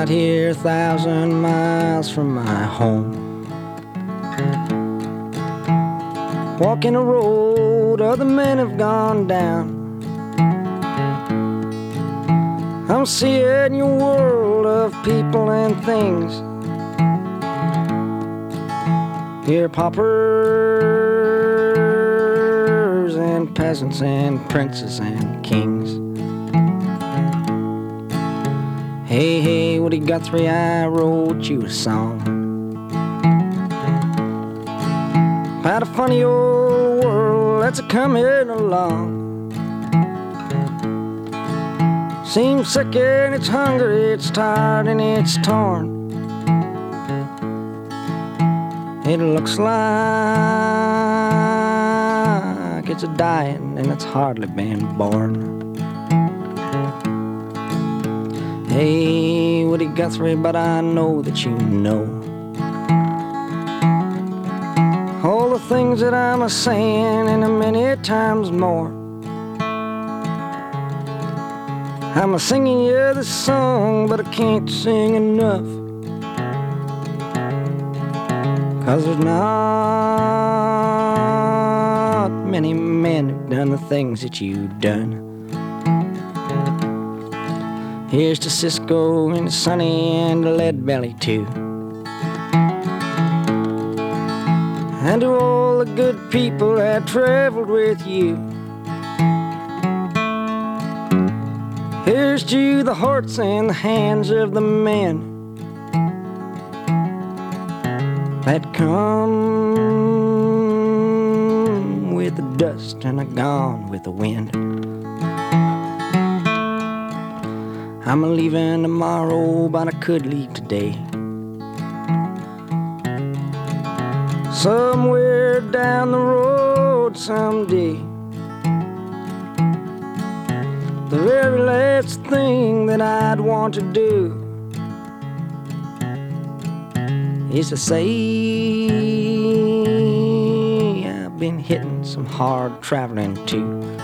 out here 1,000 miles from my home, walking a road other men have gone down. I'm seeing your world of people and things. Here paupers and peasants and princes and kings. Hey, hey, Woody Guthrie, I wrote you a song about a funny old world that's a-coming along. Seems sick and it's hungry, it's tired and it's torn. It looks like it's a dying and it's hardly been born. Hey, Woody Guthrie, but I know that you know all the things that I'm a-saying and a many times more. I'm a-singing you this song, but I can't sing enough, 'cause there's not many men who've done the things that you've done. Here's to Cisco and Sonny and Lead Belly too, and to all the good people that traveled with you. Here's to the hearts and the hands of the men that come with the dust and are gone with the wind. I'm a-leaving tomorrow, but I could leave today, somewhere down the road someday. The very last thing that I'd want to do is to say I've been hitting some hard traveling too.